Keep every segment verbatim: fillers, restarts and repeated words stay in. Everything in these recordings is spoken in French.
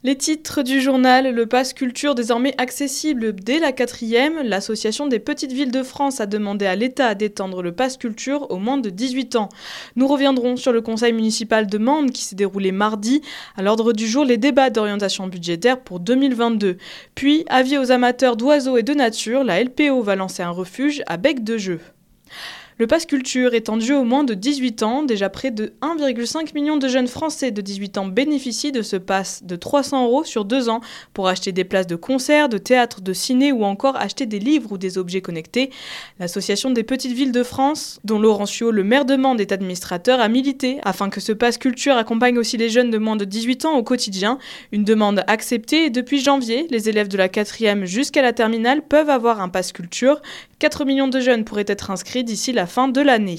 Les titres du journal, le pass culture désormais accessible dès la quatrième, l'association des petites villes de France a demandé à l'État d'étendre le pass culture aux moins de dix-huit ans. Nous reviendrons sur le conseil municipal de Mende qui s'est déroulé mardi. À l'ordre du jour, les débats d'orientation budgétaire pour deux mille vingt-deux. Puis, avis aux amateurs d'oiseaux et de nature, la L P O va lancer un refuge à Bec de Jeu. Le pass culture étendu aux moins de dix-huit ans, déjà près de un virgule cinq million de jeunes Français de dix-huit ans bénéficient de ce pass de trois cents euros sur deux ans pour acheter des places de concert, de théâtre, de ciné ou encore acheter des livres ou des objets connectés. L'association des petites villes de France, dont Laurent Ciot, le maire de Mende, est administrateur, a milité afin que ce pass culture accompagne aussi les jeunes de moins de dix-huit ans au quotidien. Une demande acceptée et depuis janvier, les élèves de la quatrième jusqu'à la terminale peuvent avoir un pass culture. quatre millions de jeunes pourraient être inscrits d'ici la fin de l'année.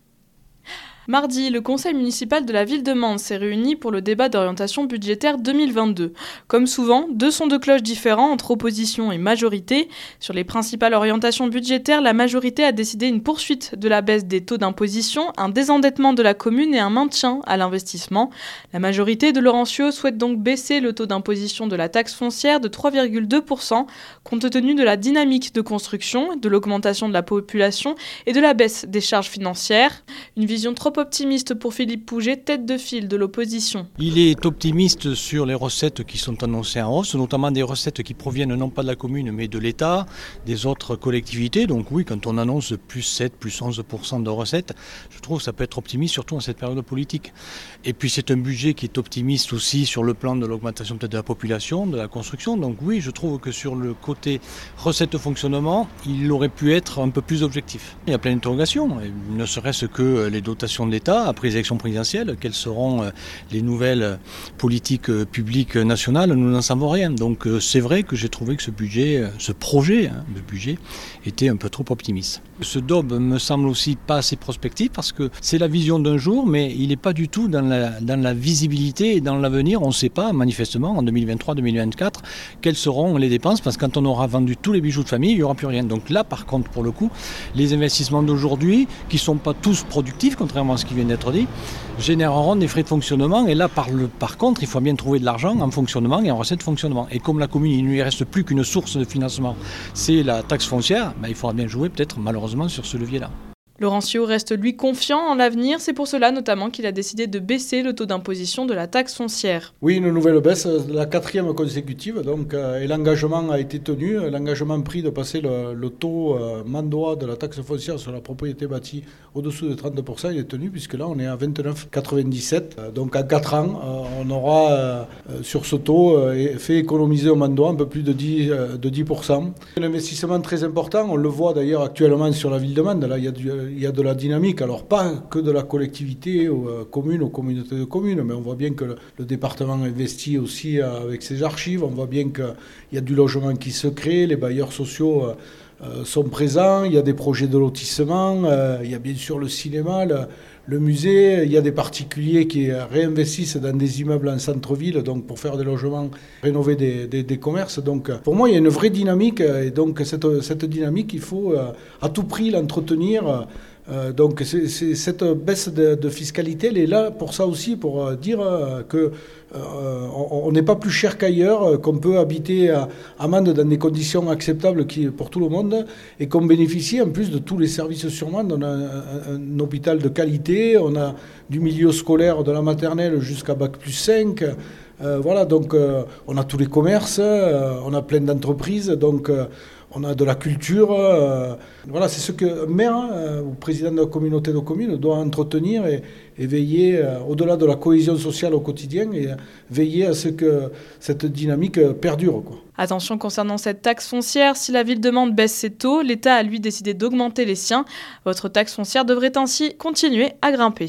Mardi, le conseil municipal de la ville de Mende s'est réuni pour le débat d'orientation budgétaire deux mille vingt-deux. Comme souvent, deux sons de cloche différents entre opposition et majorité. Sur les principales orientations budgétaires, la majorité a décidé une poursuite de la baisse des taux d'imposition, un désendettement de la commune et un maintien à l'investissement. La majorité de Laurent Ciot souhaite donc baisser le taux d'imposition de la taxe foncière de trois virgule deux pour cent, compte tenu de la dynamique de construction, de l'augmentation de la population et de la baisse des charges financières. Une vision trop optimiste pour Philippe Pouget, tête de file de l'opposition. Il est optimiste sur les recettes qui sont annoncées en hausse, notamment des recettes qui proviennent non pas de la commune mais de l'État, des autres collectivités. Donc oui, quand on annonce plus sept, plus onze pour cent de recettes, je trouve que ça peut être optimiste, surtout en cette période politique. Et puis c'est un budget qui est optimiste aussi sur le plan de l'augmentation peut-être de la population, de la construction. Donc oui, je trouve que sur le côté recette-fonctionnement, il aurait pu être un peu plus objectif. Il y a plein d'interrogations, ne serait-ce que les dotations de l'État après les élections présidentielles, quelles seront les nouvelles politiques publiques nationales, nous n'en savons rien. Donc c'est vrai que j'ai trouvé que ce budget, ce projet de budget était un peu trop optimiste. Ce D O B me semble aussi pas assez prospectif parce que c'est la vision d'un jour, mais il n'est pas du tout dans la, dans la visibilité et dans l'avenir. On ne sait pas manifestement en deux mille vingt-trois deux mille vingt-quatre quelles seront les dépenses parce que quand on aura vendu tous les bijoux de famille, il n'y aura plus rien. Donc là par contre pour le coup, les investissements d'aujourd'hui qui ne sont pas tous productifs, contrairement à ce qui vient d'être dit, généreront des frais de fonctionnement et là par, le, par contre il faut bien trouver de l'argent en fonctionnement et en recette de fonctionnement. Et comme la commune il ne lui reste plus qu'une source de financement, c'est la taxe foncière, ben, il faudra bien jouer peut-être malheureusement sur ce levier-là. Laurent Ciot reste lui confiant en l'avenir, c'est pour cela notamment qu'il a décidé de baisser le taux d'imposition de la taxe foncière. Oui, une nouvelle baisse, la quatrième consécutive, donc, euh, et l'engagement a été tenu, l'engagement pris de passer le, le taux euh, mandois de la taxe foncière sur la propriété bâtie au-dessous de trente pour cent, il est tenu puisque là on est à vingt-neuf virgule quatre-vingt-dix-sept. Euh, donc en quatre ans, euh, on aura euh, sur ce taux euh, fait économiser au mandois un peu plus de dix, euh, de dix pour cent. Un investissement très important, on le voit d'ailleurs actuellement sur la ville de Mende, là il y a du il y a de la dynamique, alors pas que de la collectivité aux euh, communes, aux communautés de communes, mais on voit bien que le, le département investit aussi euh, avec ses archives, on voit bien qu'il y a du logement qui se crée, les bailleurs sociaux euh, euh, sont présents, il y a des projets de lotissement, euh, il y a bien sûr le cinéma, le, le musée, il y a des particuliers qui réinvestissent dans des immeubles en centre-ville, donc pour faire des logements, rénover des, des, des commerces. Donc pour moi, il y a une vraie dynamique, et donc cette, cette dynamique, il faut euh, à tout prix l'entretenir. Euh, donc c'est, c'est, cette baisse de, de fiscalité, elle est là pour ça aussi, pour euh, dire euh, que euh, on n'est pas plus cher qu'ailleurs, euh, qu'on peut habiter à, à Mende dans des conditions acceptables qui, pour tout le monde, et qu'on bénéficie en plus de tous les services sur Mende. On a un, un, un hôpital de qualité, on a du milieu scolaire de la maternelle jusqu'à bac plus cinq. Euh, voilà, donc euh, on a tous les commerces, euh, on a plein d'entreprises, donc euh, on a de la culture. Euh, voilà, c'est ce que un maire euh, ou président de la communauté de communes doit entretenir et, et veiller, euh, au-delà de la cohésion sociale au quotidien, et euh, veiller à ce que cette dynamique euh, perdure, quoi. Attention concernant cette taxe foncière, si la ville de Mende baisse ses taux, l'État a lui décidé d'augmenter les siens. Votre taxe foncière devrait ainsi continuer à grimper.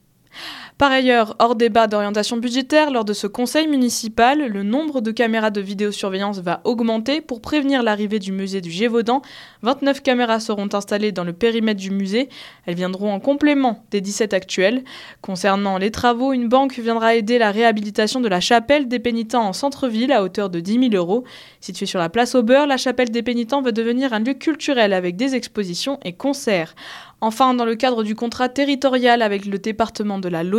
Par ailleurs, hors débat d'orientation budgétaire, lors de ce conseil municipal, le nombre de caméras de vidéosurveillance va augmenter pour prévenir l'arrivée du musée du Gévaudan. vingt-neuf caméras seront installées dans le périmètre du musée. Elles viendront en complément des dix-sept actuelles. Concernant les travaux, une banque viendra aider la réhabilitation de la chapelle des pénitents en centre-ville à hauteur de dix mille euros. Située sur la place au Beurre, la chapelle des pénitents va devenir un lieu culturel avec des expositions et concerts. Enfin, dans le cadre du contrat territorial avec le département de la Lozère,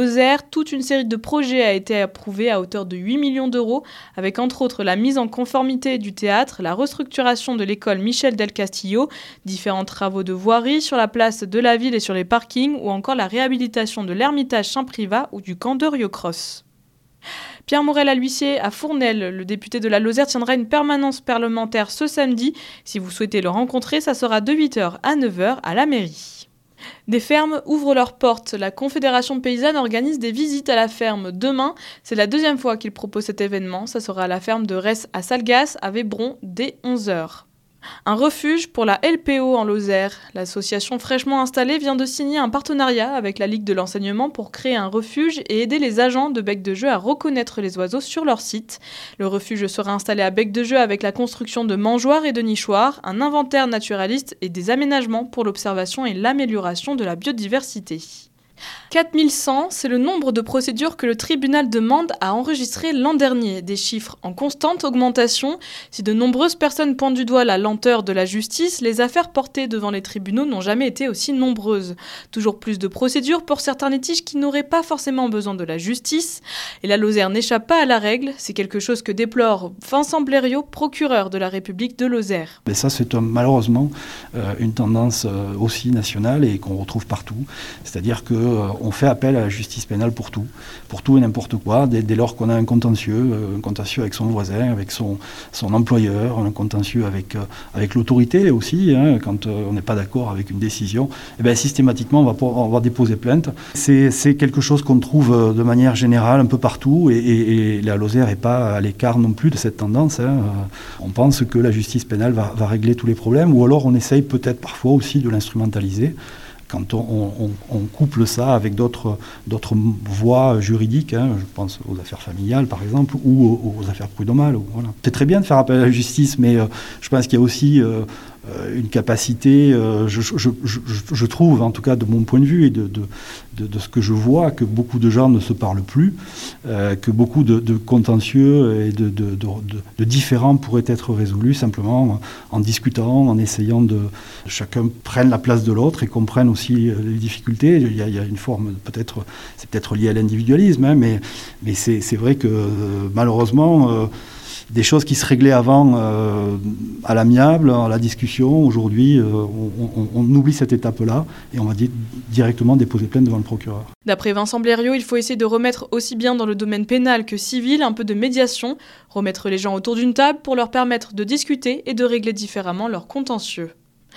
Lozère, toute une série de projets a été approuvée à hauteur de huit millions d'euros, avec entre autres la mise en conformité du théâtre, la restructuration de l'école Michel del Castillo, différents travaux de voirie sur la place de la ville et sur les parkings, ou encore la réhabilitation de l'Ermitage Saint-Privat ou du camp de Riocross. Pierre Morel à l'huissier à Fournel, le député de la Lozère tiendra une permanence parlementaire ce samedi. Si vous souhaitez le rencontrer, ça sera de huit heures à neuf heures à la mairie. Des fermes ouvrent leurs portes. La Confédération paysanne organise des visites à la ferme demain. C'est la deuxième fois qu'il propose cet événement. Ça sera à la ferme de Ress à Salgas, à Vébron, dès onze heures. Un refuge pour la L P O en Lozère. L'association fraîchement installée vient de signer un partenariat avec la Ligue de l'enseignement pour créer un refuge et aider les agents de Bec de Jeu à reconnaître les oiseaux sur leur site. Le refuge sera installé à Bec de Jeu avec la construction de mangeoires et de nichoirs, un inventaire naturaliste et des aménagements pour l'observation et l'amélioration de la biodiversité. quatre mille cent, c'est le nombre de procédures que le tribunal demande à enregistrer l'an dernier, des chiffres en constante augmentation. Si de nombreuses personnes pointent du doigt la lenteur de la justice, les affaires portées devant les tribunaux n'ont jamais été aussi nombreuses. Toujours plus de procédures pour certains litiges qui n'auraient pas forcément besoin de la justice. Et la Lozère n'échappe pas à la règle, c'est quelque chose que déplore Vincent Blériot, procureur de la République de Lozère. Mais ça, c'est malheureusement euh, une tendance euh, aussi nationale et qu'on retrouve partout. C'est-à-dire que on fait appel à la justice pénale pour tout, pour tout et n'importe quoi, dès, dès lors qu'on a un contentieux, un contentieux avec son voisin, avec son, son employeur, un contentieux avec, avec l'autorité aussi, hein, quand on n'est pas d'accord avec une décision, et bien systématiquement on va, on va déposer plainte. C'est, c'est quelque chose qu'on trouve de manière générale un peu partout, et, et, et la Lozère n'est pas à l'écart non plus de cette tendance. Hein. On pense que la justice pénale va, va régler tous les problèmes, ou alors on essaye peut-être parfois aussi de l'instrumentaliser, quand on, on, on couple ça avec d'autres, d'autres voies juridiques, hein, je pense aux affaires familiales par exemple, ou aux, aux affaires prud'homales. Voilà. C'est très bien de faire appel à la justice, mais euh, je pense qu'il y a aussi euh, une capacité, euh, je, je, je, je trouve, en tout cas de mon point de vue et de, de, de, de ce que je vois, que beaucoup de gens ne se parlent plus, euh, que beaucoup de, de contentieux et de, de, de, de, de différends pourraient être résolus simplement en discutant, en essayant de chacun prenne la place de l'autre et comprenne aussi les difficultés. Il y a, il y a une forme, peut-être, c'est peut-être lié à l'individualisme, hein, mais, mais c'est, c'est vrai que euh, malheureusement, euh, des choses qui se réglaient avant euh, à l'amiable, à la discussion, aujourd'hui, euh, on, on, on oublie cette étape-là et on va di- directement déposer plainte devant le procureur. D'après Vincent Blériot, il faut essayer de remettre aussi bien dans le domaine pénal que civil un peu de médiation, remettre les gens autour d'une table pour leur permettre de discuter et de régler différemment leurs contentieux.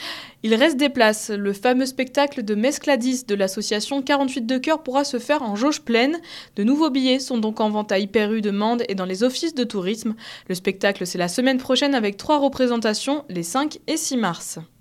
Il reste des places. Le fameux spectacle de Mescladis de l'association quarante-huit de Cœur pourra se faire en jauge pleine. De nouveaux billets sont donc en vente à Hyper U de Mende et dans les offices de tourisme. Le spectacle, c'est la semaine prochaine avec trois représentations, les cinq et six mars.